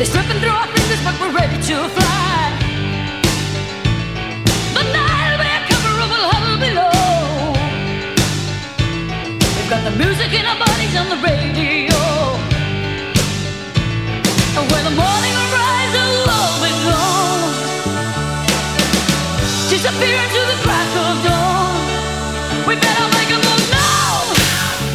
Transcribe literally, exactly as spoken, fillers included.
They're slipping through our fingers, but we're ready to fly. The night will be a cover of a huddle below. We've got the music in our bodies on the radio.